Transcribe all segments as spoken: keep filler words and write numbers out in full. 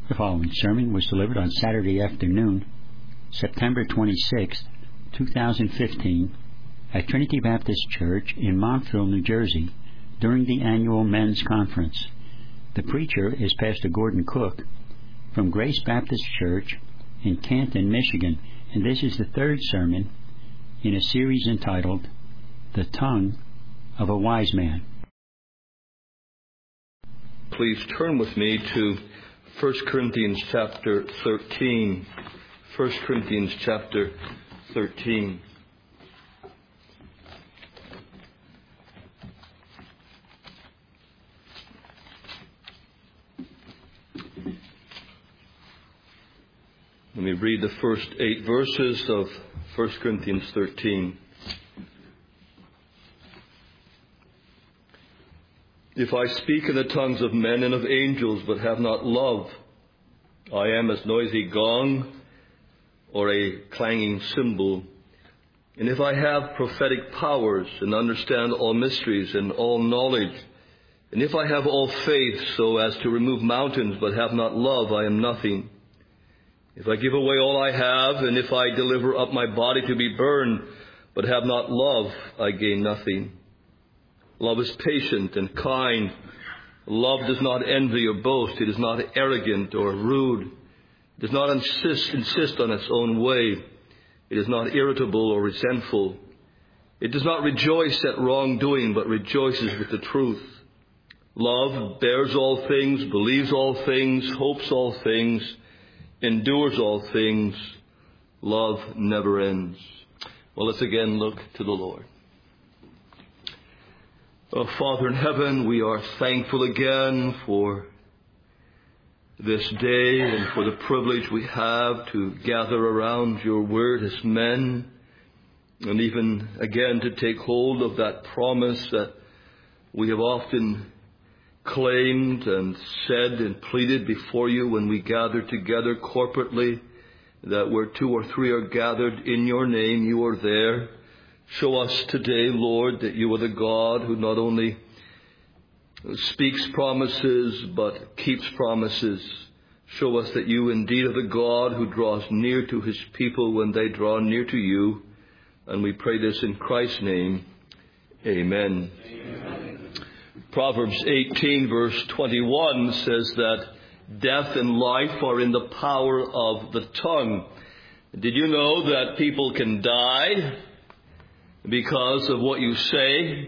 The following sermon was delivered on Saturday afternoon, September twenty-sixth, two thousand fifteen, at Trinity Baptist Church in Montville, New Jersey, during the annual Men's Conference. The preacher is Pastor Gordon Cook from Grace Baptist Church in Canton, Michigan, and this is the third sermon in a series entitled The Tongue of a Wise Man. Please turn with me to First Corinthians chapter thirteen. First Corinthians chapter thirteen. Let me read the first eight verses of First Corinthians thirteen. If I speak in the tongues of men and of angels, but have not love, I am as noisy gong or a clanging cymbal. And if I have prophetic powers and understand all mysteries and all knowledge, and if I have all faith so as to remove mountains, but have not love, I am nothing. If I give away all I have, and if I deliver up my body to be burned, but have not love, I gain nothing. Love is patient and kind. Love does not envy or boast. It is not arrogant or rude. It does not insist, insist on its own way. It is not irritable or resentful. It does not rejoice at wrongdoing, but rejoices with the truth. Love bears all things, believes all things, hopes all things, endures all things. Love never ends. Well, let's again look to the Lord. Oh, Father in heaven, we are thankful again for this day and for the privilege we have to gather around your word as men, and even again to take hold of that promise that we have often claimed and said and pleaded before you when we gather together corporately, that where two or three are gathered in your name, you are there. Show us today, Lord, that you are the God who not only speaks promises, but keeps promises. Show us that you indeed are the God who draws near to his people when they draw near to you. And we pray this in Christ's name. Amen. Amen. Proverbs eighteen verse twenty-one says that death and life are in the power of the tongue. Did you know that people can die because of what you say?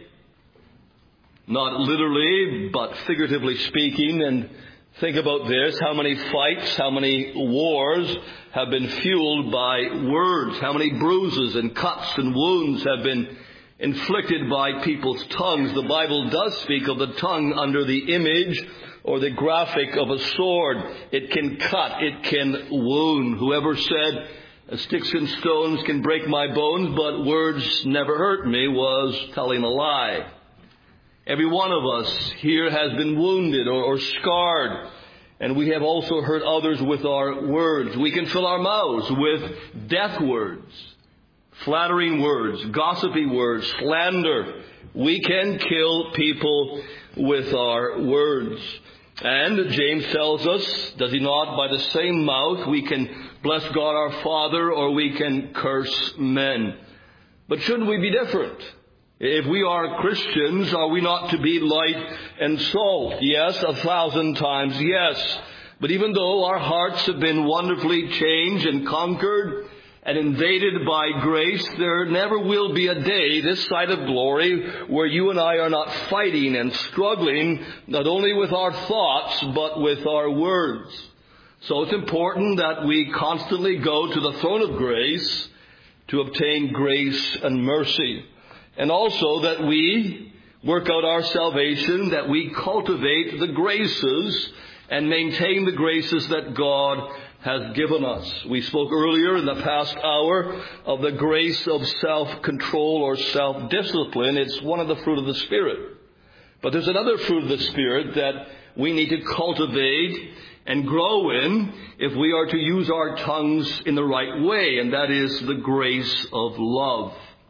Not literally, but figuratively speaking. And think about this. How many fights, how many wars have been fueled by words? How many bruises and cuts and wounds have been inflicted by people's tongues? The Bible does speak of the tongue under the image or the graphic of a sword. It can cut, it can wound. Whoever said, sticks and stones can break my bones, but words never hurt me, was telling a lie. Every one of us here has been wounded or, or scarred, and we have also hurt others with our words. We can fill our mouths with death words, flattering words, gossipy words, slander. We can kill people with our words. And James tells us, does he not, by the same mouth we can bless God our Father, or we can curse men. But shouldn't we be different? If we are Christians, are we not to be light and salt? Yes, a thousand times yes. But even though our hearts have been wonderfully changed and conquered and invaded by grace, there never will be a day this side of glory where you and I are not fighting and struggling, not only with our thoughts, but with our words. So it's important that we constantly go to the throne of grace to obtain grace and mercy. And also that we work out our salvation, that we cultivate the graces and maintain the graces that God has given us. We spoke earlier in the past hour of the grace of self-control or self-discipline. It's one of the fruit of the Spirit. But there's another fruit of the Spirit that we need to cultivate and grow in if we are to use our tongues in the right way, and that is the grace of love.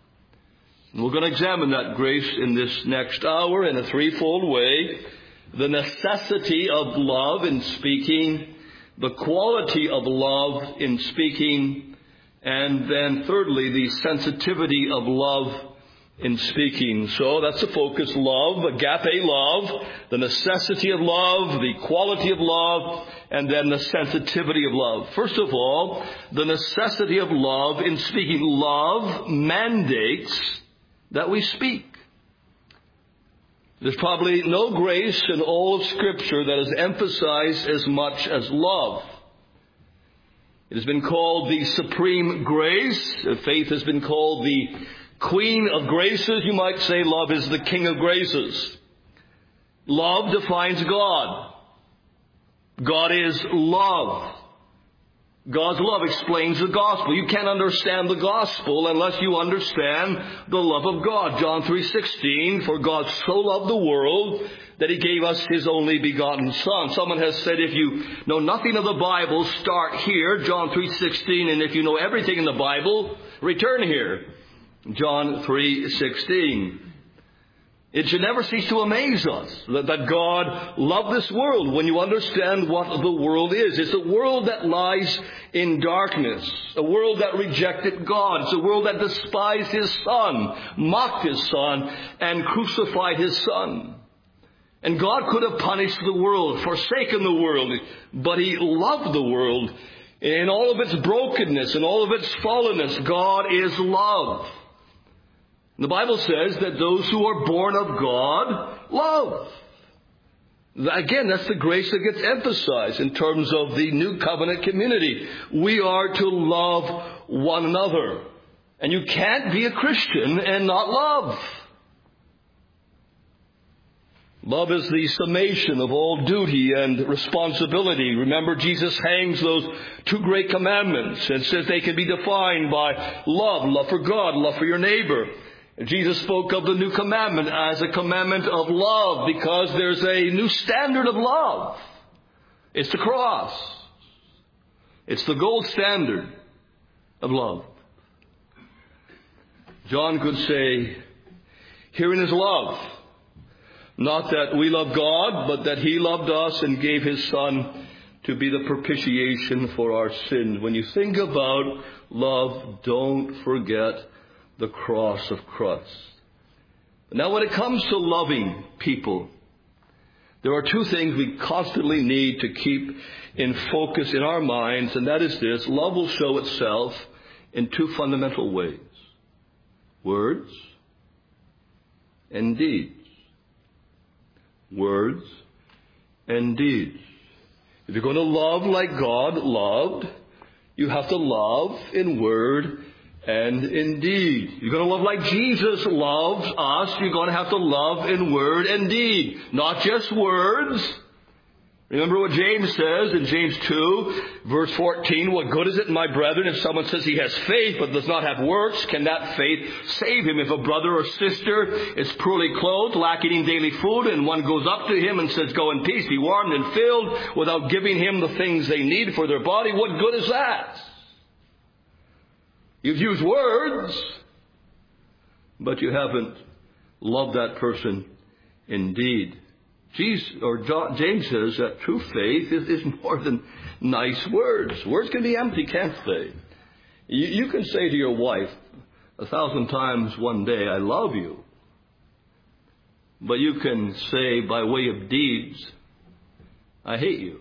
And we're going to examine that grace in this next hour in a threefold way. The necessity of love in speaking, the quality of love in speaking, and then thirdly, the sensitivity of love in speaking. So that's the focus: love, agape love, the necessity of love, the quality of love, and then the sensitivity of love. First of all, the necessity of love in speaking. Love mandates that we speak. There's probably no grace in all of Scripture that is emphasized as much as love. It has been called the supreme grace. Faith has been called the Queen of graces. You might say love is the King of graces. Love defines God. God is love. God's love explains the gospel. You can't understand the gospel unless you understand the love of God. John three sixteen, for God so loved the world that He gave us His only begotten Son. Someone has said, if you know nothing of the Bible, start here, John three sixteen, and if you know everything in the Bible, return here, John three sixteen. It should never cease to amaze us that, that God loved this world when you understand what the world is. It's a world that lies in darkness, a world that rejected God. It's a world that despised His Son, mocked His Son, and crucified His Son. And God could have punished the world, forsaken the world, but He loved the world in all of its brokenness and all of its fallenness. God is love. The Bible says that those who are born of God love. Again, that's the grace that gets emphasized in terms of the new covenant community. We are to love one another. And you can't be a Christian and not love. Love is the summation of all duty and responsibility. Remember, Jesus hangs those two great commandments and says they can be defined by love, love for God, love for your neighbor. Jesus spoke of the new commandment as a commandment of love because there's a new standard of love. It's the cross. It's the gold standard of love. John could say, herein is love. Not that we love God, but that He loved us and gave His Son to be the propitiation for our sins. When you think about love, don't forget the cross of Christ. Now, when it comes to loving people, there are two things we constantly need to keep in focus in our minds, and that is this: love will show itself in two fundamental ways: words and deeds. Words and deeds. If you're going to love like God loved, you have to love in word and in deed. You're going to love like Jesus loves us, you're going to have to love in word and deed. Not just words. Remember what James says in James two, verse fourteen, what good is it, my brethren, if someone says he has faith but does not have works? Can that faith save him? If a brother or sister is poorly clothed, lacking in daily food, and one goes up to him and says, go in peace, be warmed and filled, without giving him the things they need for their body, what good is that? You've used words, but you haven't loved that person in deed. Jesus, or John, James says that true faith is, is more than nice words. Words can be empty, can't they? You, you can say to your wife a thousand times one day, I love you. But you can say by way of deeds, I hate you.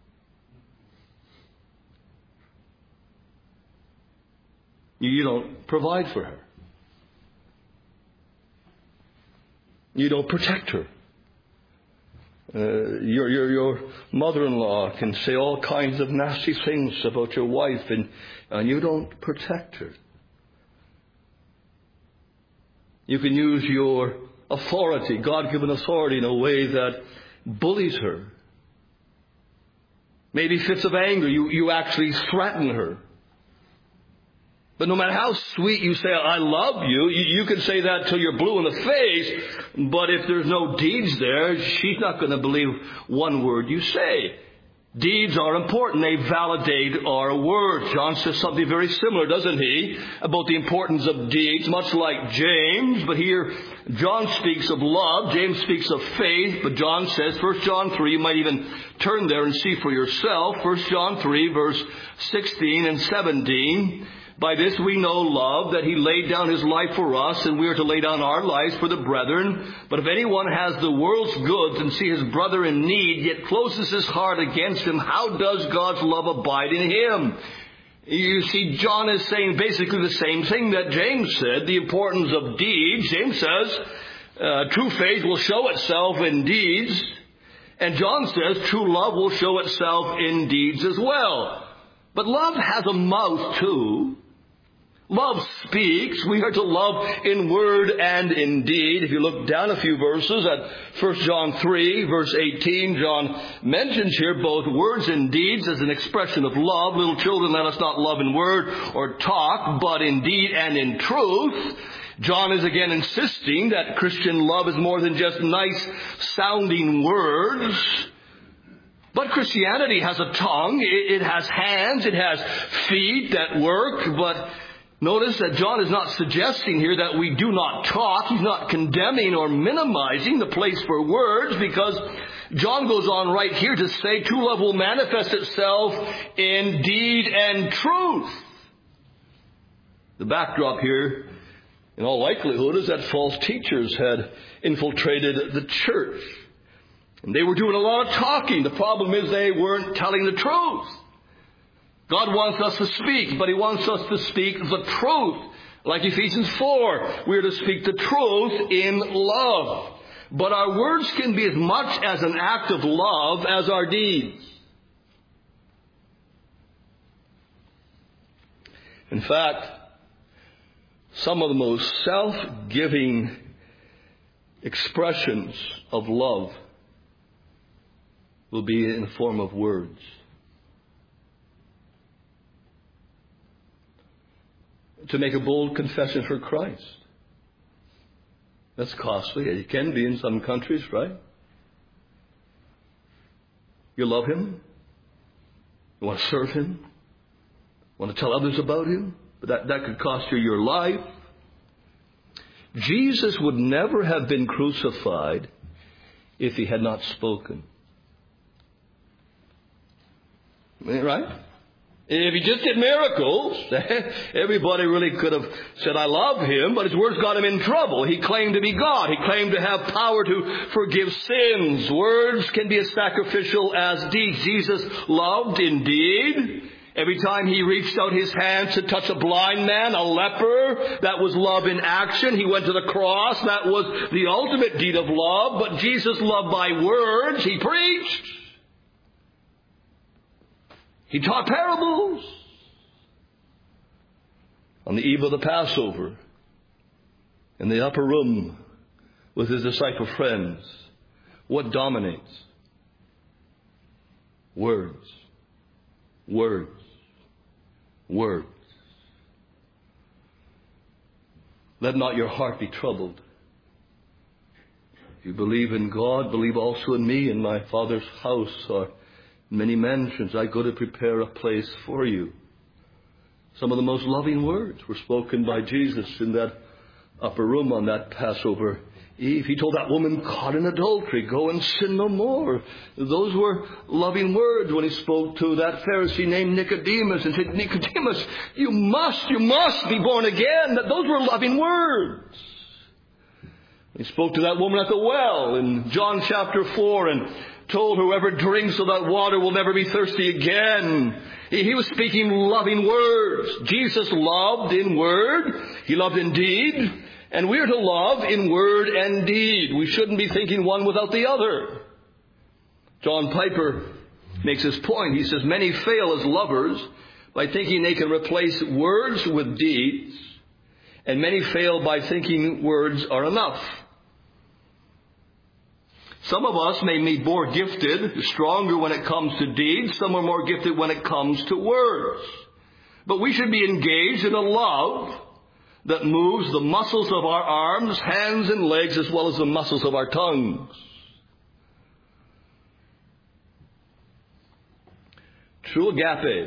You don't provide for her. You don't protect her. Uh, your, your, your mother-in-law can say all kinds of nasty things about your wife, and, and you don't protect her. You can use your authority, God-given authority, in a way that bullies her. Maybe fits of anger, you, you actually threaten her. But no matter how sweet you say, I love you, you, you can say that till you're blue in the face, but if there's no deeds there, she's not going to believe one word you say. Deeds are important. They validate our words. John says something very similar, doesn't he, about the importance of deeds, much like James. But here, John speaks of love. James speaks of faith. But John says, First John three, you might even turn there and see for yourself. First John three, verse sixteen and seventeen. By this we know love, that he laid down his life for us, and we are to lay down our lives for the brethren. But if anyone has the world's goods and see his brother in need, yet closes his heart against him, how does God's love abide in him? You see, John is saying basically the same thing that James said, the importance of deeds. James says, uh, true faith will show itself in deeds. And John says true love will show itself in deeds as well. But love has a mouth too. Love speaks. We are to love in word and in deed. If you look down a few verses at First John three, verse eighteen, John mentions here both words and deeds as an expression of love. Little children, let us not love in word or talk, but in deed and in truth. John is again insisting that Christian love is more than just nice sounding words. But Christianity has a tongue, it has hands, it has feet that work, but notice that John is not suggesting here that we do not talk. He's not condemning or minimizing the place for words, because John goes on right here to say true love will manifest itself in deed and truth. The backdrop here, in all likelihood, is that false teachers had infiltrated the church. And they were doing a lot of talking. The problem is they weren't telling the truth. God wants us to speak, but He wants us to speak the truth. Like Ephesians four, we are to speak the truth in love. But our words can be as much as an act of love as our deeds. In fact, some of the most self-giving expressions of love will be in the form of words. To make a bold confession for Christ. That's costly. It can be in some countries, right? You love Him. You want to serve Him. You want to tell others about Him. But that, that could cost you your life. Jesus would never have been crucified if He had not spoken. Right? If He just did miracles, everybody really could have said, I love Him, but His words got Him in trouble. He claimed to be God. He claimed to have power to forgive sins. Words can be as sacrificial as deeds. Jesus loved indeed. Every time He reached out His hands to touch a blind man, a leper, that was love in action. He went to the cross. That was the ultimate deed of love. But Jesus loved by words. He preached. He taught parables. On the eve of the Passover, in the upper room with His disciple friends, what dominates? Words. Words. Words. Let not your heart be troubled. If you believe in God, believe also in me. In my Father's house are many mansions. I go to prepare a place for you. Some of the most loving words were spoken by Jesus in that upper room on that Passover Eve. He told that woman caught in adultery, go and sin no more. Those were loving words when He spoke to that Pharisee named Nicodemus and said, Nicodemus, you must, you must be born again. Those were loving words. He spoke to that woman at the well in John chapter four and told whoever drinks of that water will never be thirsty again. He, he was speaking loving words. Jesus loved in word. He loved in deed. And we are to love in word and deed. We shouldn't be thinking one without the other. John Piper makes this point. He says, many fail as lovers by thinking they can replace words with deeds. And many fail by thinking words are enough. Some of us may be more gifted, stronger when it comes to deeds. Some are more gifted when it comes to words. But we should be engaged in a love that moves the muscles of our arms, hands, and legs, as well as the muscles of our tongues. True agape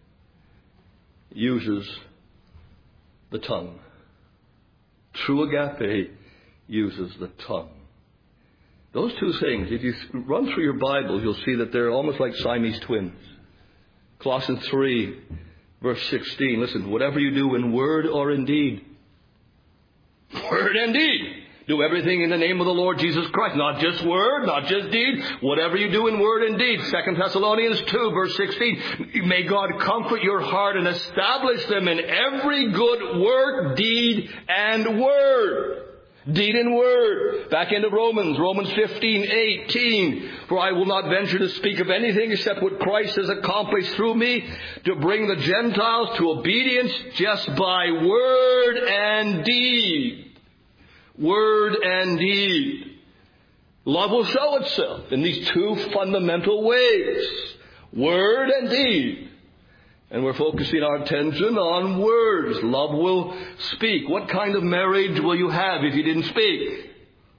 uses the tongue. True agape uses the tongue. Those two things, if you run through your Bible, you'll see that they're almost like Siamese twins. Colossians three, verse sixteen. Listen, whatever you do in word or in deed, word and deed, do everything in the name of the Lord Jesus Christ. Not just word, not just deed. Whatever you do in word and deed. Second Thessalonians two, verse sixteen. May God comfort your heart and establish them in every good work, deed, and word. Deed and word. Back into Romans, Romans fifteen, eighteen. For I will not venture to speak of anything except what Christ has accomplished through me to bring the Gentiles to obedience just by word and deed. Word and deed. Love will show itself in these two fundamental ways. Word and deed. And we're focusing our attention on words. Love will speak. What kind of marriage will you have if you didn't speak?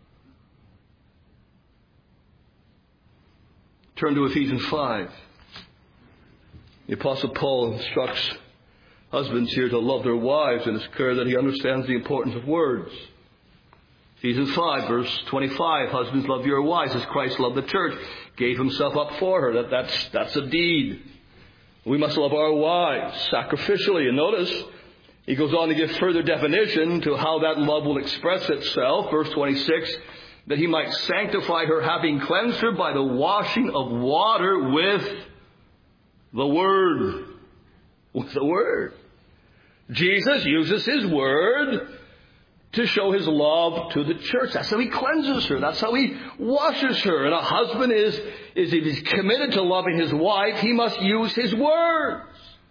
Turn to Ephesians five. The Apostle Paul instructs husbands here to love their wives, and it's clear that he understands the importance of words. Ephesians five, verse twenty-five, husbands, love your wives as Christ loved the church, gave himself up for her. That, that's, that's a deed. We must love our wives sacrificially. And notice, he goes on to give further definition to how that love will express itself. Verse twenty-six, that he might sanctify her, having cleansed her by the washing of water with the Word. With the Word. Jesus uses his Word to show his love to the church. That's how he cleanses her. That's how he washes her. And a husband is, is if he's committed to loving his wife, he must use his words.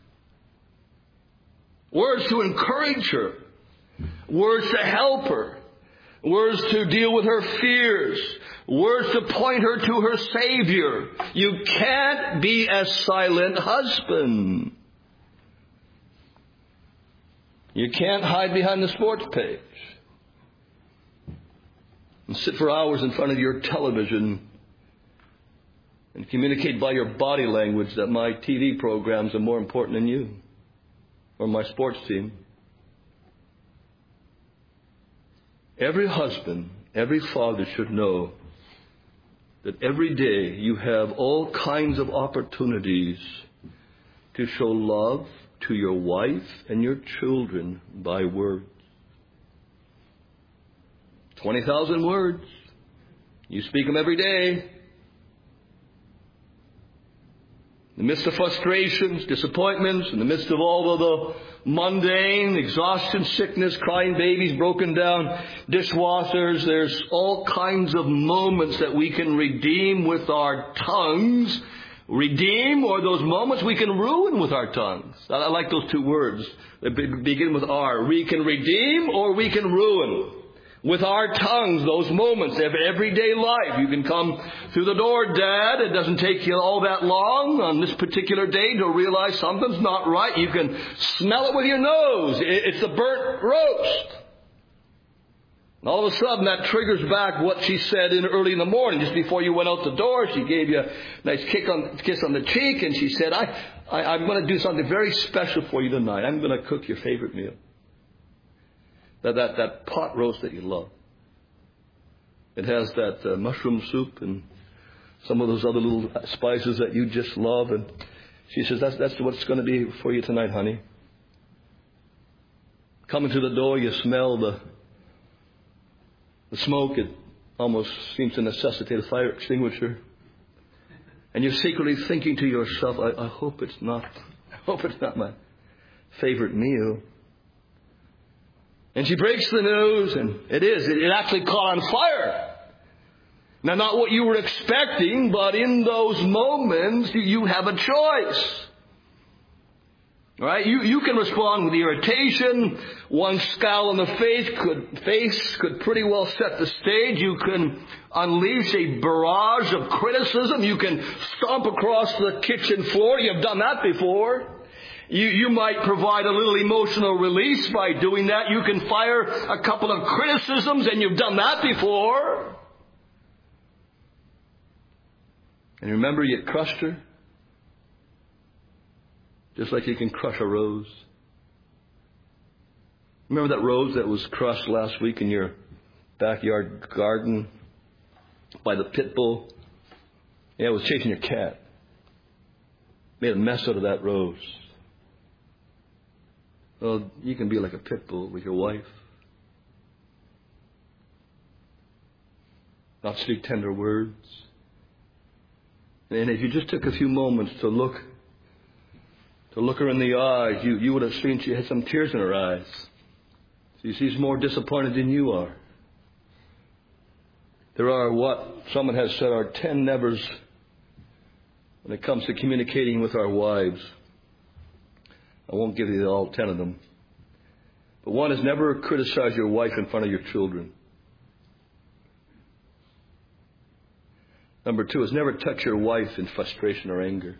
Words to encourage her. Words to help her. Words to deal with her fears. Words to point her to her Savior. You can't be a silent husband. You can't hide behind the sports page and sit for hours in front of your television and communicate by your body language that my T V programs are more important than you or my sports team. Every husband, every father should know that every day you have all kinds of opportunities to show love to your wife and your children by words. twenty thousand words. You speak them every day. In the midst of frustrations, disappointments, in the midst of all of the mundane, exhaustion, sickness, crying babies, broken down dishwashers, there's all kinds of moments that we can redeem with our tongues. Redeem, or those moments we can ruin with our tongues. I like those two words. They begin with R. We can redeem or we can ruin. With our tongues, those moments of everyday life. You can come through the door, Dad. It doesn't take you all that long on this particular day to realize something's not right. You can smell it with your nose. It's a burnt roast. And all of a sudden, that triggers back what she said in early in the morning, just before you went out the door. She gave you a nice kick on, kiss on the cheek, and she said, I, I, I'm going to do something very special for you tonight. I'm going to cook your favorite meal. That, that, that pot roast that you love. It has that uh, mushroom soup and some of those other little spices that you just love. And she says, that's, that's what it's going to be for you tonight, honey. Coming to the door, you smell the The smoke. It almost seems to necessitate a fire extinguisher. And you're secretly thinking to yourself, I, I hope it's not, I hope it's not my favorite meal. And she breaks the news, and it is. It, it actually caught on fire. Now, not what you were expecting, but in those moments, you have a choice. Right? You, you can respond with irritation. One scowl on the face could, face could pretty well set the stage. You can unleash a barrage of criticism. You can stomp across the kitchen floor. You've done that before. You, you might provide a little emotional release by doing that. You can fire a couple of criticisms, and you've done that before. And remember, you crushed her. just like you can crush a rose. Remember that rose that was crushed last week in your backyard garden by the pit bull? Yeah, it was chasing your cat. Made a mess out of that rose. Well, you can be like a pit bull with your wife. Not speak tender words. And if you just took a few moments to look to look her in the eyes, you, you would have seen she had some tears in her eyes. See, she's more disappointed than you are. There are what someone has said are ten nevers when it comes to communicating with our wives. I won't give you all ten of them. But one is never criticize your wife in front of your children. Number two is never touch your wife in frustration or anger.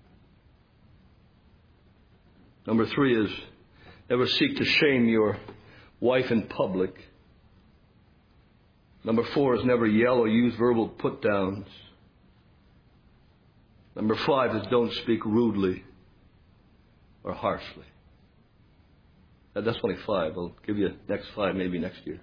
Number three is never seek to shame your wife in public. Number four is never yell or use verbal put-downs. Number five is don't speak rudely or harshly. Now, that's only five. I'll give you next five maybe next year.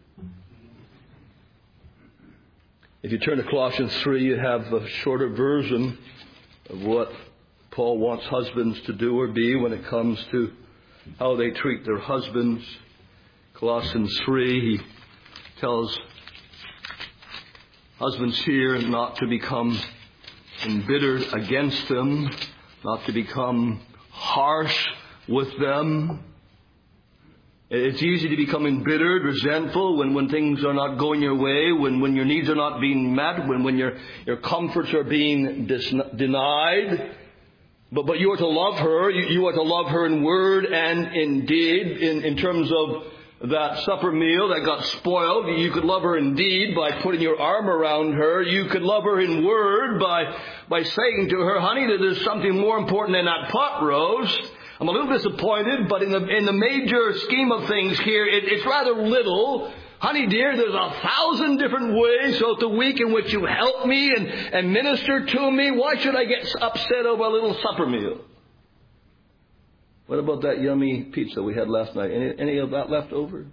If you turn to Colossians three, you have a shorter version of what Paul wants husbands to do or be when it comes to how they treat their husbands. Colossians three, he tells husbands here not to become embittered against them, not to become harsh with them. It's easy to become embittered, resentful when, when things are not going your way, when, when your needs are not being met, when, when your, your comforts are being dis- denied. But, but you are to love her. You, you are to love her in word and in deed. In, in terms of that supper meal that got spoiled, you could love her in deed by putting your arm around her. You could love her in word by, by saying to her, honey, that there's something more important than that pot roast. I'm a little disappointed, but in the in the major scheme of things here, it, it's rather little. Honey, dear, there's a thousand different ways throughout the week in which you help me and, and minister to me. Why should I get upset over a little supper meal? What about that yummy pizza we had last night? Any, any of that left over?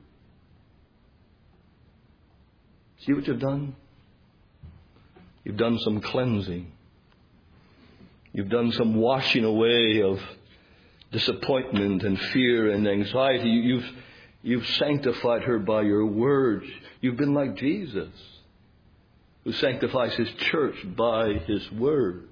See what you've done? You've done some cleansing. You've done some washing away of disappointment and fear and anxiety. You've, you've sanctified her by your words. You've been like Jesus, who sanctifies his church by his word.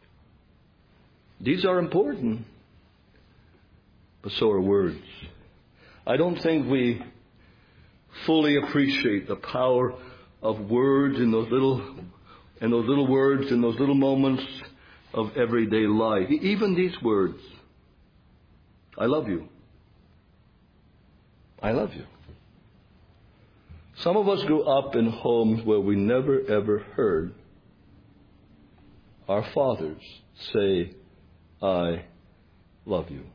These are important, but so are words. I don't think we fully appreciate the power of words in those little, in those little words, in those little moments of everyday life. Even these words. I love you. I love you. Some of us grew up in homes where we never ever heard our fathers say, I love you.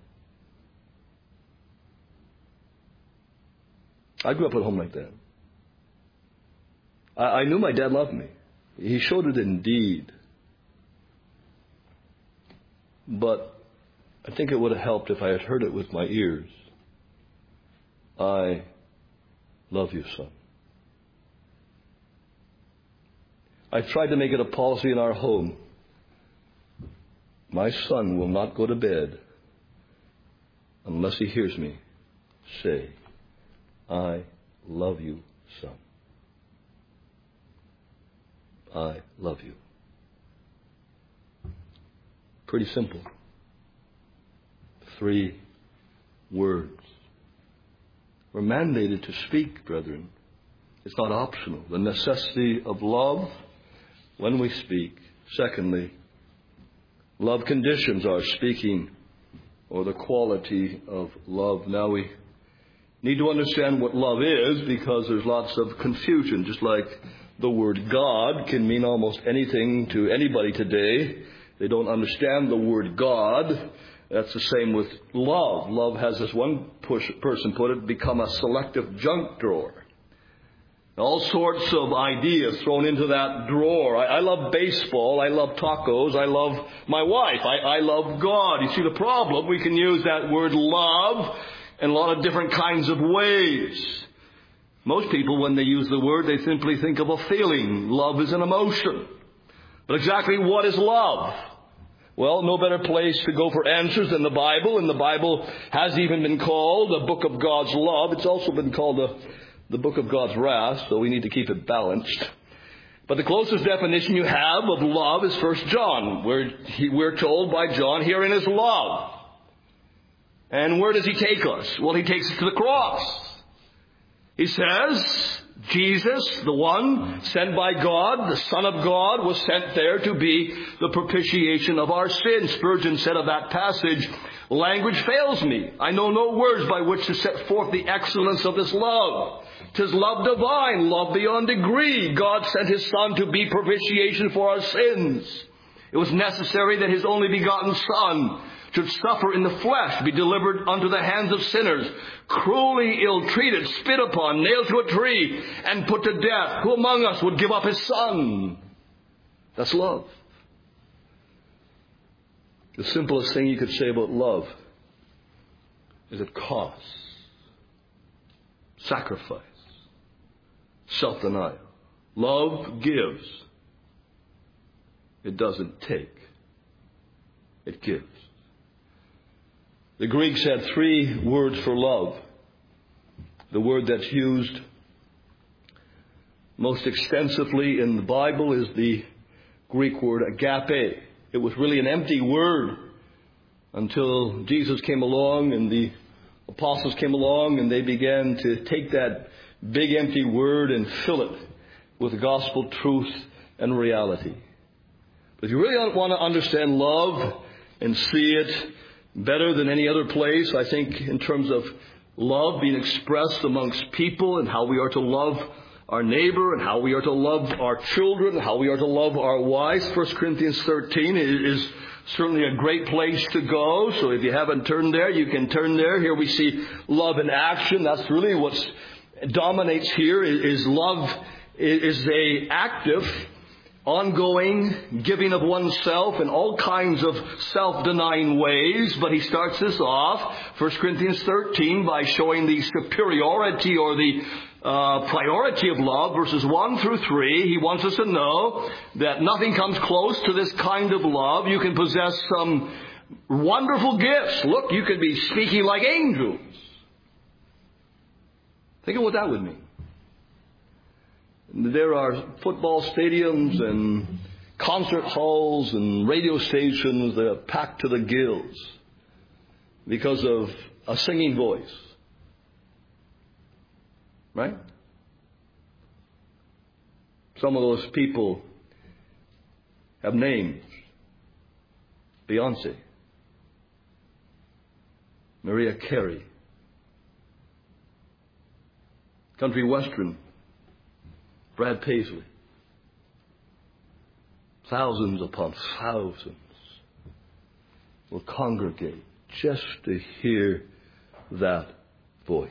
I grew up at home like that. I, I knew my dad loved me. He showed it in deed. But I think it would have helped if I had heard it with my ears. I love you, son. I tried to make it a policy in our home. My son will not go to bed unless he hears me say, I love you, son. I love you. Pretty simple. Three words. We're mandated to speak, brethren. It's not optional. The necessity of love when we speak. Secondly, love conditions our speaking or the quality of love. Now we need to understand what love is because there's lots of confusion. Just like the word God can mean almost anything to anybody today. They don't understand the word God. That's the same with love. Love has, as one push, person put it, become a selective junk drawer. All sorts of ideas thrown into that drawer. I, I love baseball. I love tacos. I love my wife. I, I love God. You see the problem? We can use that word love in a lot of different kinds of ways. Most people, when they use the word, they simply think of a feeling. Love is an emotion. But exactly what is love? Well, no better place to go for answers than the Bible. And the Bible has even been called a book of God's love. It's also been called a the book of God's wrath, so we need to keep it balanced. But the closest definition you have of love is First John, where he, we're told by John, herein is love. And where does he take us? Well, he takes us to the cross. He says, Jesus, the one sent by God, the Son of God, was sent there to be the propitiation of our sins. Spurgeon said of that passage, language fails me. I know no words by which to set forth the excellence of this love. 'Tis love divine, love beyond degree. God sent His Son to be propitiation for our sins. It was necessary that His only begotten Son should suffer in the flesh, be delivered unto the hands of sinners, cruelly ill-treated, spit upon, nailed to a tree, and put to death. Who among us would give up his son? That's love. The simplest thing you could say about love is it costs. Sacrifice. Self-denial. Love gives. It doesn't take. It gives. The Greeks had three words for love. The word that's used most extensively in the Bible is the Greek word agape. It was really an empty word until Jesus came along and the apostles came along and they began to take that big empty word and fill it with gospel truth and reality. But if you really want to understand love and see it better than any other place, I think, in terms of love being expressed amongst people and how we are to love our neighbor and how we are to love our children, how we are to love our wives. First Corinthians thirteen is certainly a great place to go. So if you haven't turned there, you can turn there. Here we see love in action. That's really what dominates here is love is a active, ongoing giving of oneself in all kinds of self-denying ways. But he starts this off, First Corinthians thirteen, by showing the superiority or the uh, priority of love, verses one through three. He wants us to know that nothing comes close to this kind of love. You can possess some wonderful gifts. Look, you could be speaking like angels. Think of what that would mean. There are football stadiums and concert halls and radio stations that are packed to the gills because of a singing voice. Right? Some of those people have names. Beyonce, Mariah Carey, country western, Brad Paisley. Thousands upon thousands will congregate just to hear that voice.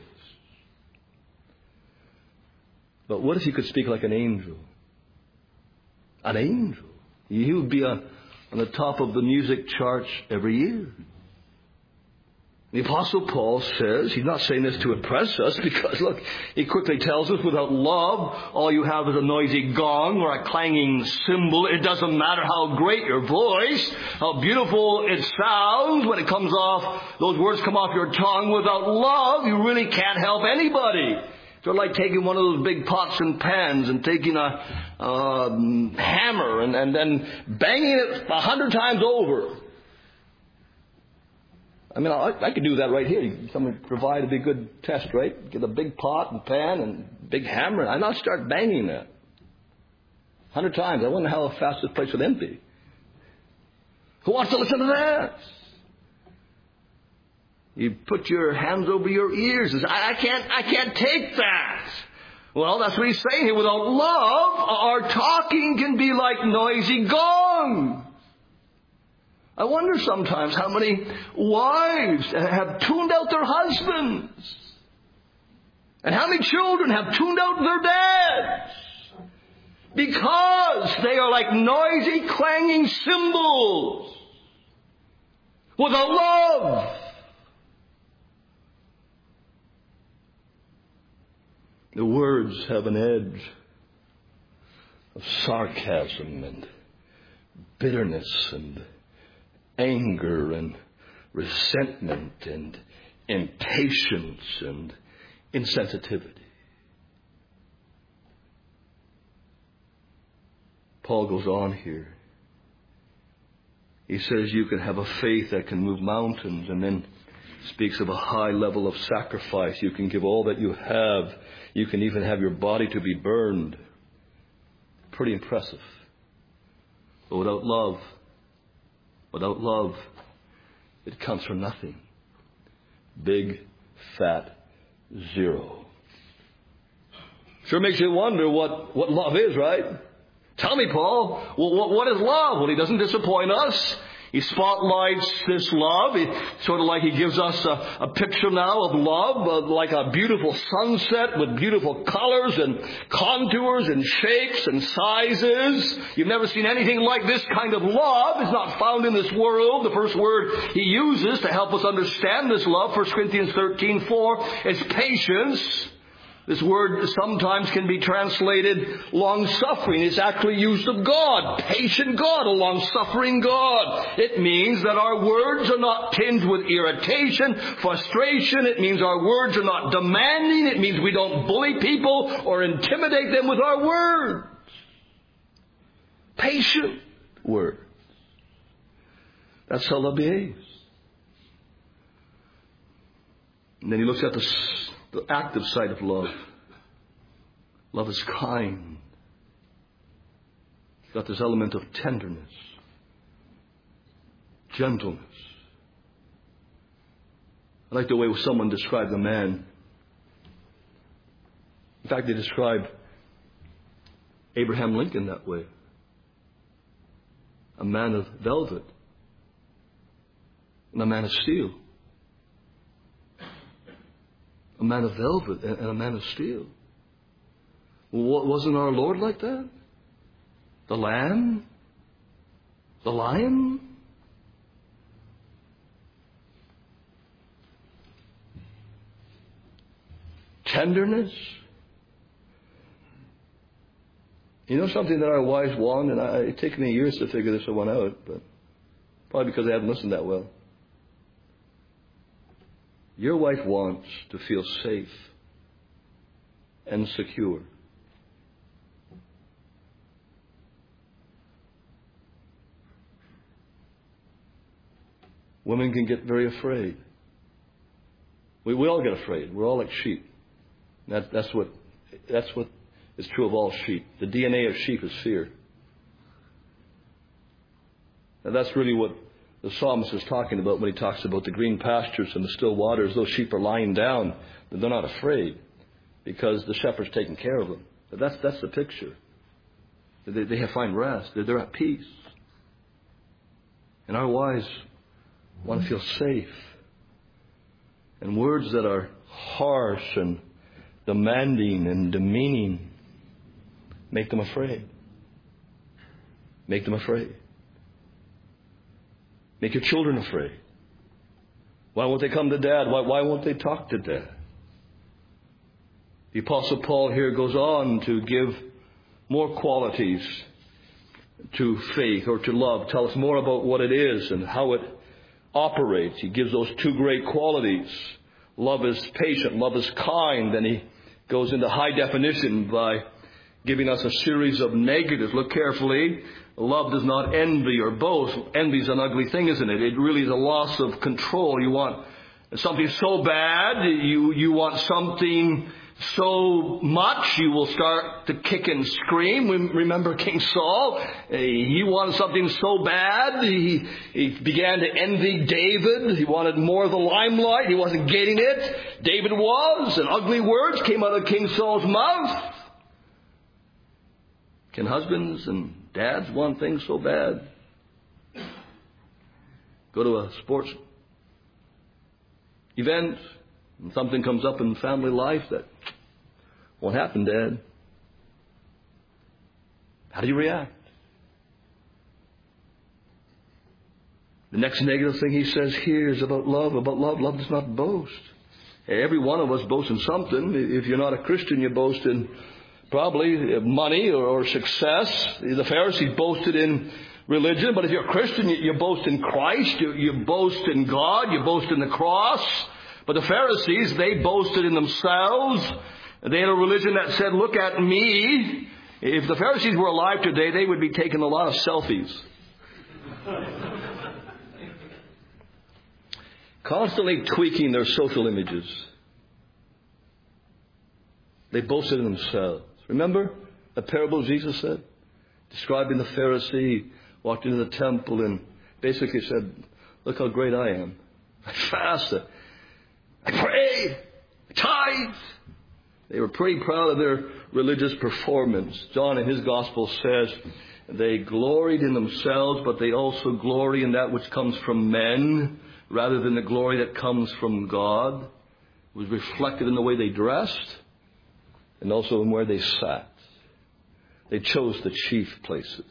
But what if he could speak like an angel? An angel. He would be on, on the top of the music charts every year. The Apostle Paul says, he's not saying this to impress us, because look, he quickly tells us, without love, all you have is a noisy gong or a clanging cymbal. It doesn't matter how great your voice, how beautiful it sounds when it comes off, those words come off your tongue. Without love, you really can't help anybody. It's sort of like taking one of those big pots and pans and taking a, a hammer and, and then banging it a hundred times over. I mean, I, I could do that right here. Someone provide a big good test, right? Get a big pot and pan and big hammer, and I'll start banging that. A hundred times. I wonder how fast this place would empty. Who wants to listen to that? You put your hands over your ears and say, I, I can't, I can't take that. Well, that's what he's saying here. Without love, our talking can be like noisy gongs. I wonder sometimes how many wives have tuned out their husbands. And how many children have tuned out their dads? Because they are like noisy, clanging cymbals without love. The words have an edge of sarcasm and bitterness and anger and resentment and impatience and insensitivity. Paul goes on here. He says you can have a faith that can move mountains, and then speaks of a high level of sacrifice. You can give all that you have. You can even have your body to be burned. Pretty impressive. But without love, without love, it counts for nothing. Big, fat zero. Sure makes you wonder what, what love is, right? Tell me, Paul, well, what, what is love? Well, he doesn't disappoint us. He spotlights this love. He, sort of like he gives us a, a picture now of love, uh, like a beautiful sunset with beautiful colors and contours and shapes and sizes. You've never seen anything like this kind of love. It's not found in this world. The first word he uses to help us understand this love, First Corinthians thirteen four, is patience. This word sometimes can be translated long-suffering. It's actually used of God. Patient God, a long-suffering God. It means that our words are not tinged with irritation, frustration. It means our words are not demanding. It means we don't bully people or intimidate them with our words. Patient words. That's how love behaves. And then he looks at the The active side of love. Love is kind. It's got this element of tenderness, gentleness. I like the way someone described a man. In fact, they described Abraham Lincoln that way. A man of velvet and a man of steel. A man of velvet and a man of steel. Well, wasn't our Lord like that? The lamb? The lion? Tenderness? You know something that our wives want, and I, it took me years to figure this one out, but probably because I haven't listened that well. Your wife wants to feel safe and secure. Women can get very afraid. We, we all get afraid. We're all like sheep. That, that's what that's what is true of all sheep. The D N A of sheep is fear. And that's really what the psalmist is talking about when he talks about the green pastures and the still waters. Those sheep are lying down, but they're not afraid because the shepherd's taking care of them. But that's that's the picture. They, they have find rest. They're, they're at peace. And our wives want to feel safe. And words that are harsh and demanding and demeaning make them afraid. Make them afraid. Make your children afraid. Why won't they come to Dad? Why, why won't they talk to Dad? The Apostle Paul here goes on to give more qualities to faith or to love. Tell us more about what it is and how it operates. He gives those two great qualities. Love is patient. Love is kind. Then he goes into high definition by giving us a series of negatives. Look carefully. Love does not envy or boast. Envy is an ugly thing, isn't it? It really is a loss of control. You want something so bad, you, you want something so much, you will start to kick and scream. Remember King Saul? He wanted something so bad, he, he began to envy David. He wanted more of the limelight. He wasn't getting it. David was, and ugly words came out of King Saul's mouth. Can husbands and dads want things so bad? Go to a sports event, And something comes up in family life that won't happen, Dad. How do you react? The next negative thing he says here is about love. About love, love does not boast. Every one of us boasts in something. If you're not a Christian, you boast in probably money or, or success. The Pharisees boasted in religion, but if you're a Christian, you, you boast in Christ. You, you boast in God. You boast in the cross. But the Pharisees, they boasted in themselves. They had a religion that said, look at me. If the Pharisees were alive today, they would be taking a lot of selfies. Constantly tweaking their social images. They boasted in themselves. Remember the parable Jesus said? Describing the Pharisee walked into the temple and basically said, look how great I am. I fast. I pray. I tithe. They were pretty proud of their religious performance. John in his gospel says they gloried in themselves, but they also glory in that which comes from men rather than the glory that comes from God. It was reflected in the way they dressed and also in where they sat. They chose the chief places.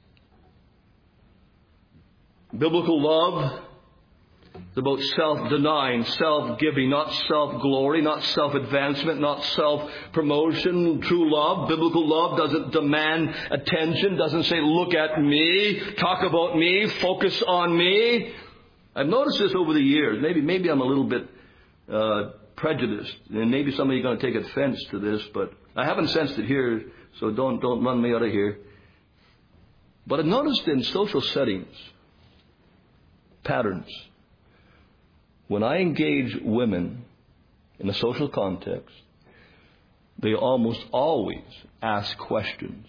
Biblical love is about self-denying, self-giving, not self-glory, not self-advancement, not self-promotion. True love, biblical love, doesn't demand attention, doesn't say, look at me, talk about me, focus on me. I've noticed this over the years. Maybe maybe I'm a little bit uh, prejudiced, and maybe some of you are going to take offense to this, but I haven't sensed it here, so don't don't run me out of here. But I've noticed in social settings, patterns. When I engage women in a social context, they almost always ask questions.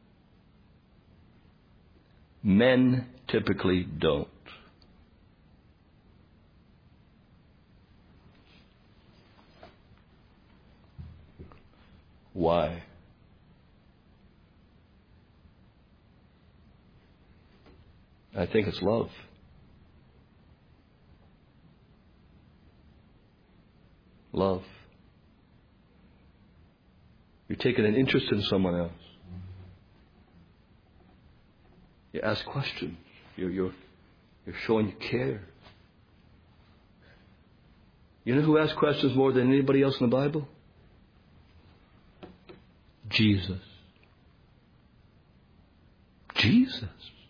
Men typically don't. Why? I think it's love. Love. You're taking an interest in someone else. You ask questions. You're, you're, you're showing you care. You know who asks questions more than anybody else in the Bible? Jesus. Jesus.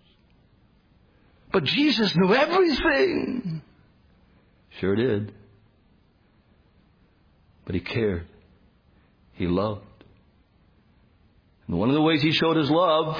But Jesus knew everything. Sure did. But he cared. He loved. And one of the ways he showed his love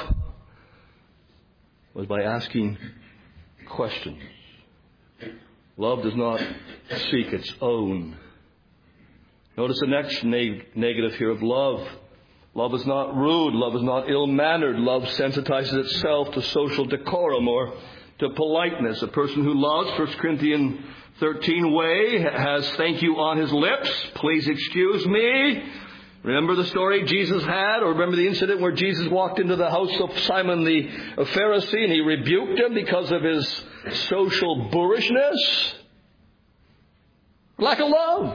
was by asking questions. Love does not seek its own. Notice the next neg- negative here of love. Love is not rude. Love is not ill-mannered. Love sensitizes itself to social decorum or to politeness. A person who loves, First Corinthians thirteen way, has thank you on his lips. Please excuse me. Remember the story Jesus had? Or remember the incident where Jesus walked into the house of Simon the Pharisee and he rebuked him because of his social boorishness? Lack of love.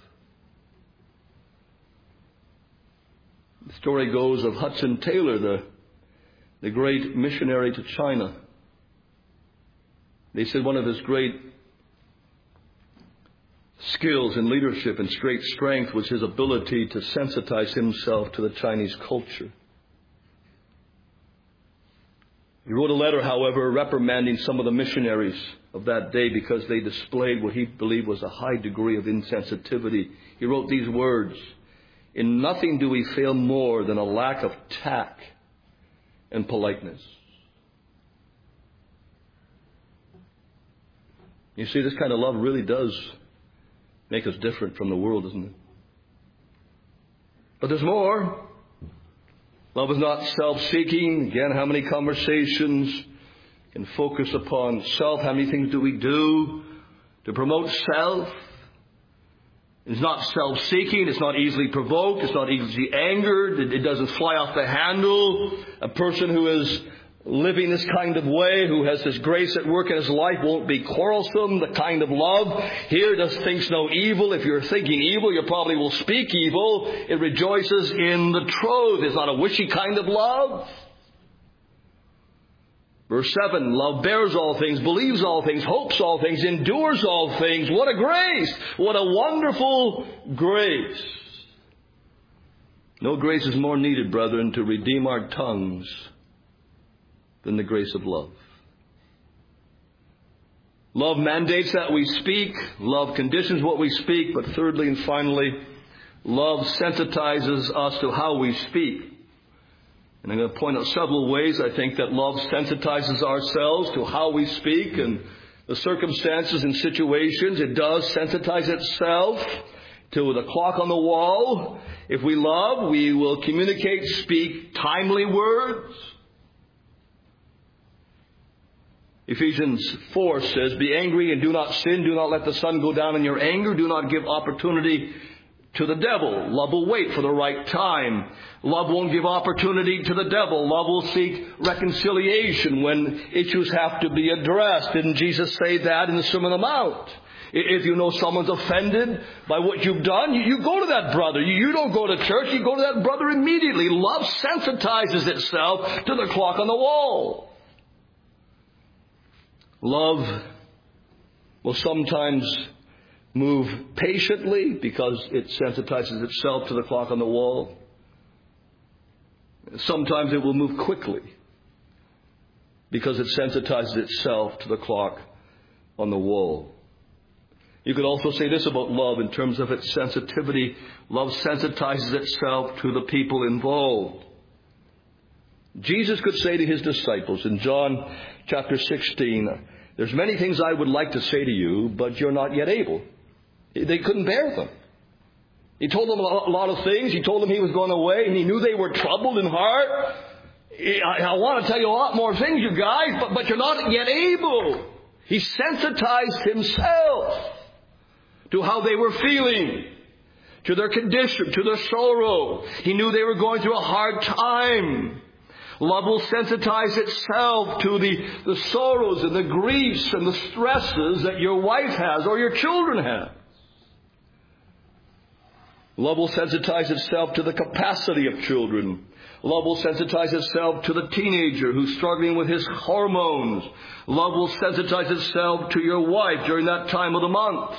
The story goes of Hudson Taylor, the, the great missionary to China. They said one of his great skills in leadership and great strength was his ability to sensitize himself to the Chinese culture. He wrote a letter, however, reprimanding some of the missionaries of that day because they displayed what he believed was a high degree of insensitivity. He wrote these words: "In nothing do we fail more than a lack of tact and politeness." You see, this kind of love really does make us different from the world, doesn't it? But there's more. Love is not self-seeking. Again, how many conversations can focus upon self? How many things do we do to promote self? It's not self-seeking. It's not easily provoked. It's not easily angered. It, it doesn't fly off the handle. A person who is living this kind of way, who has this grace at work in his life, won't be quarrelsome, the kind of love here does thinks no evil. If you're thinking evil, you probably will speak evil. It rejoices in the truth. It's not a wishy kind of love. Verse seven, love bears all things, believes all things, hopes all things, endures all things. What a grace! What a wonderful grace! No grace is more needed, brethren, to redeem our tongues than the grace of love. Love mandates that we speak. Love conditions what we speak. But thirdly and finally, love sensitizes us to how we speak. And I'm going to point out several ways I think that love sensitizes ourselves to how we speak and the circumstances and situations. It does sensitize itself to the clock on the wall. If we love, we will communicate, speak timely words. Ephesians four says, be angry and do not sin. Do not let the sun go down in your anger. Do not give opportunity to the devil. Love will wait for the right time. Love won't give opportunity to the devil. Love will seek reconciliation when issues have to be addressed. Didn't Jesus say that in the Sermon on the Mount? If you know someone's offended by what you've done, you, you go to that brother. You, you don't go to church. You go to that brother immediately. Love sensitizes itself to the clock on the wall. Love will sometimes move patiently because it sensitizes itself to the clock on the wall. Sometimes it will move quickly because it sensitizes itself to the clock on the wall. You could also say this about love in terms of its sensitivity. Love sensitizes itself to the people involved. Jesus could say to his disciples in John chapter sixteen, there's many things I would like to say to you, but you're not yet able. They couldn't bear them. He told them a lot of things. He told them he was going away, and he knew they were troubled in heart. I, I want to tell you a lot more things, you guys, but, but you're not yet able. He sensitized himself to how they were feeling, to their condition, to their sorrow. He knew they were going through a hard time. Love will sensitize itself to the, the sorrows and the griefs and the stresses that your wife has or your children have. Love will sensitize itself to the capacity of children. Love will sensitize itself to the teenager who's struggling with his hormones. Love will sensitize itself to your wife during that time of the month.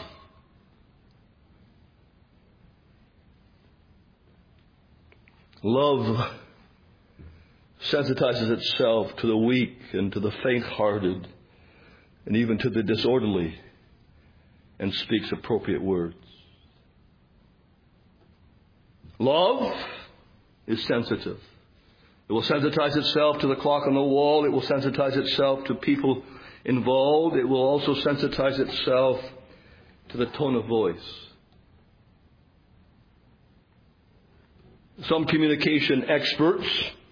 Love sensitizes itself to the weak and to the faint-hearted and even to the disorderly and speaks appropriate words. Love is sensitive. It will sensitize itself to the clock on the wall. It will sensitize itself to people involved. It will also sensitize itself to the tone of voice. Some communication experts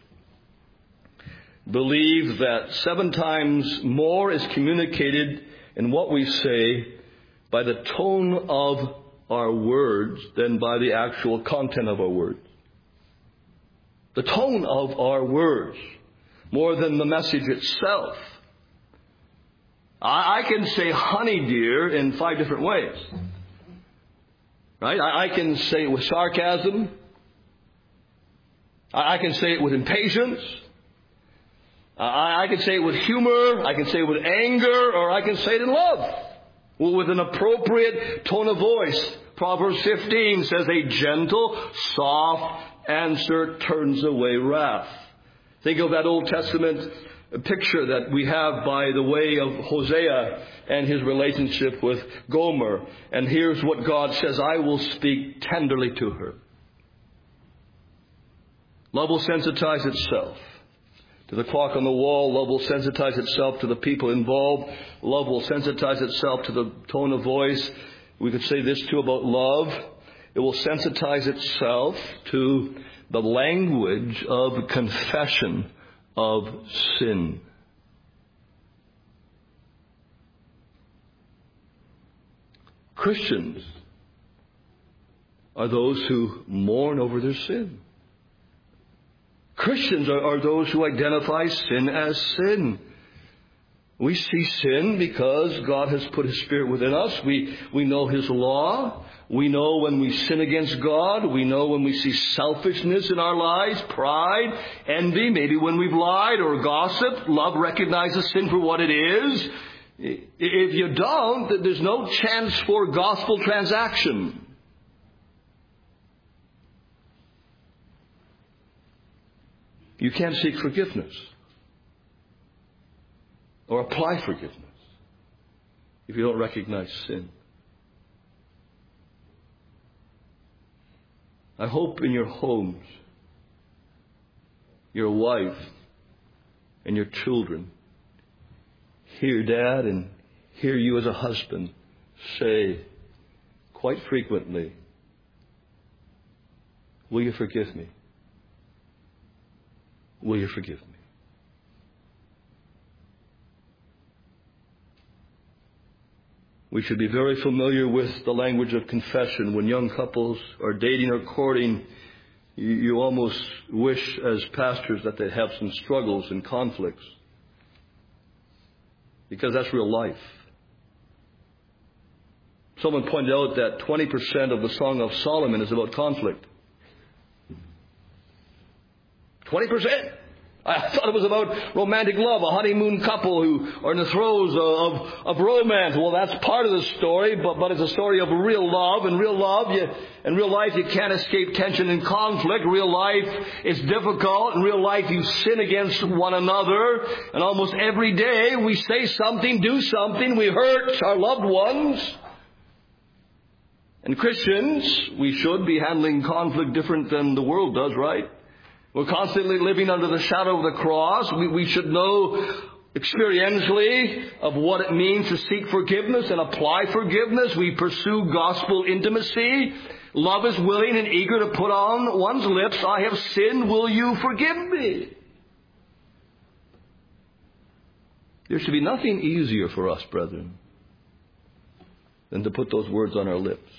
believe that seven times more is communicated in what we say by the tone of our words than by the actual content of our words. The tone of our words, more than the message itself. I, I can say honey dear in five different ways. Right? I, I can say it with sarcasm. I, I can say it with impatience. I, I can say it with humor. I can say it with anger, or I can say it in love. Well, with an appropriate tone of voice. Proverbs fifteen says, a gentle, soft answer turns away wrath. Think of that Old Testament picture that we have by the way of Hosea and his relationship with Gomer. And here's what God says, I will speak tenderly to her. Love will sensitize itself to the clock on the wall. Love will sensitize itself to the people involved. Love will sensitize itself to the tone of voice. We could say this too about love. It will sensitize itself to the language of confession of sin. Christians are those who mourn over their sin. Christians are, are those who identify sin as sin. We see sin because God has put His Spirit within us. We, we know His law. We know when we sin against God. We know when we see selfishness in our lives, pride, envy, maybe when we've lied or gossiped. Love recognizes sin for what it is. If you don't, there's no chance for gospel transaction. You can't seek forgiveness or apply forgiveness if you don't recognize sin. I hope in your homes, your wife and your children hear Dad and hear you as a husband say quite frequently, "Will you forgive me? Will you forgive me?" We should be very familiar with the language of confession. When young couples are dating or courting, you, you almost wish as pastors that they have some struggles and conflicts, because that's real life. Someone pointed out that twenty percent of the Song of Solomon is about conflict. twenty percent. I thought it was about romantic love, a honeymoon couple who are in the throes of, of romance. Well, that's part of the story, but, but it's a story of real love. And real love, you, in real life, you can't escape tension and conflict. Real life is difficult. In real life, you sin against one another. And almost every day, we say something, do something. We hurt our loved ones. And Christians, we should be handling conflict different than the world does, right? We're constantly living under the shadow of the cross. We, we should know experientially of what it means to seek forgiveness and apply forgiveness. We pursue gospel intimacy. Love is willing and eager to put on one's lips, "I have sinned, will you forgive me?" There should be nothing easier for us, brethren, than to put those words on our lips.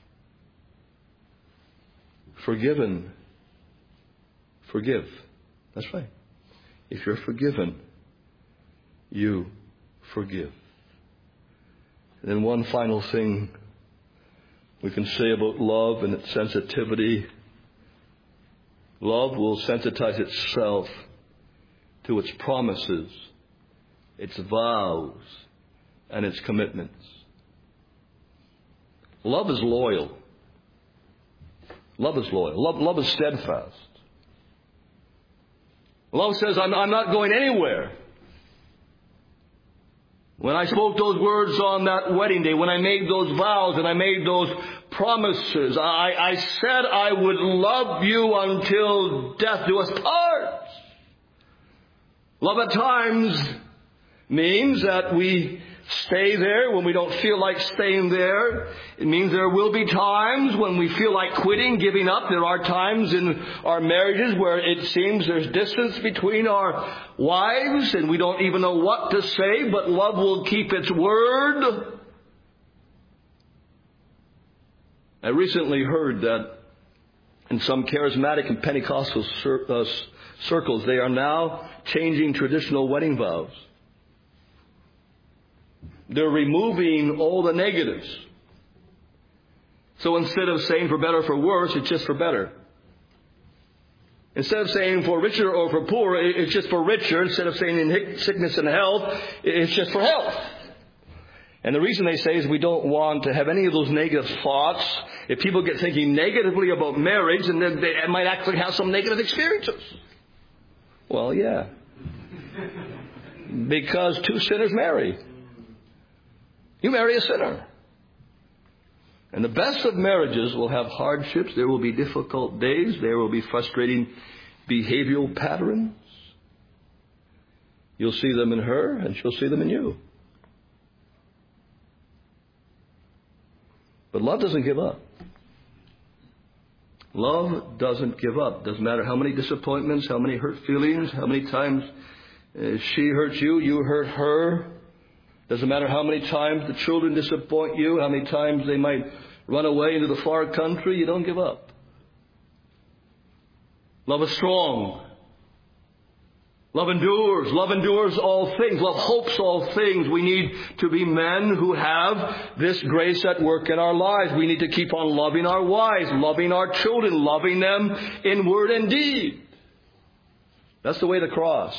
Forgiven. Forgive. That's right. If you're forgiven, you forgive. And then one final thing we can say about love and its sensitivity. Love will sensitize itself to its promises, its vows, and its commitments. Love is loyal. Love is loyal. Love, love is steadfast. Love says, I'm, I'm not going anywhere. When I spoke those words on that wedding day, when I made those vows and I made those promises, I, I said I would love you until death do us part. Love at times means that we stay there when we don't feel like staying there. It means there will be times when we feel like quitting, giving up. There are times in our marriages where it seems there's distance between our wives and we don't even know what to say, but love will keep its word. I recently heard that in some charismatic and Pentecostal cir- uh, circles, they are now changing traditional wedding vows. They're removing all the negatives. So instead of saying for better or for worse, it's just for better. Instead of saying for richer or for poorer, it's just for richer. Instead of saying in sickness and health, it's just for health. And the reason they say is we don't want to have any of those negative thoughts. If people get thinking negatively about marriage, and then they might actually have some negative experiences. Well, yeah. Because two sinners marry. You marry a sinner. And the best of marriages will have hardships. There will be difficult days. There will be frustrating behavioral patterns. You'll see them in her, and she'll see them in you. But love doesn't give up. Love doesn't give up. Doesn't matter how many disappointments, how many hurt feelings, how many times uh, she hurts you, you hurt her. Doesn't matter how many times the children disappoint you, how many times they might run away into the far country, you don't give up. Love is strong. Love endures. Love endures all things. Love hopes all things. We need to be men who have this grace at work in our lives. We need to keep on loving our wives, loving our children, loving them in word and deed. That's the way of the cross.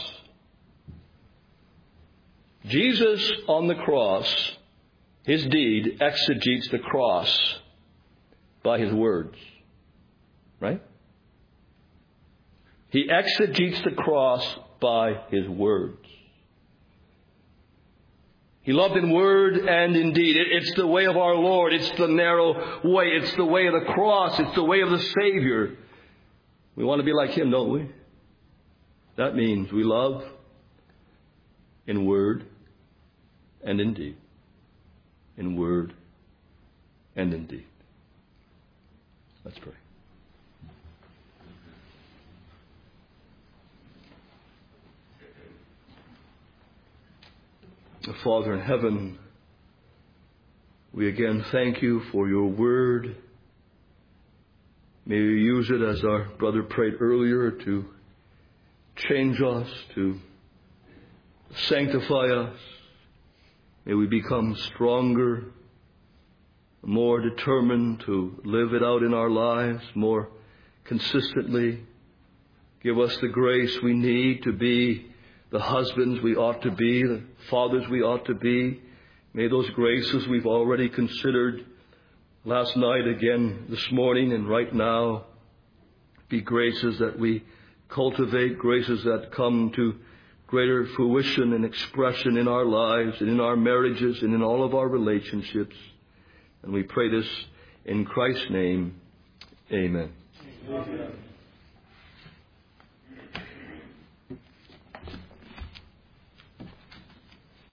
Jesus on the cross, his deed exegetes the cross by his words. Right? He exegetes the cross by his words. He loved in word and in deed. It's the way of our Lord. It's the narrow way. It's the way of the cross. It's the way of the Savior. We want to be like him, don't we? That means we love in word and in deed. In word and in deed. Let's pray. Father in heaven, we again thank you for your word. May you use it, as our brother prayed earlier, to change us, to sanctify us. May we become stronger, more determined to live it out in our lives more consistently. Give us the grace we need to be the husbands we ought to be, the fathers we ought to be. May those graces we've already considered last night, again this morning, and right now be graces that we cultivate, graces that come to greater fruition and expression in our lives and in our marriages and in all of our relationships. And we pray this in Christ's name. Amen. Amen.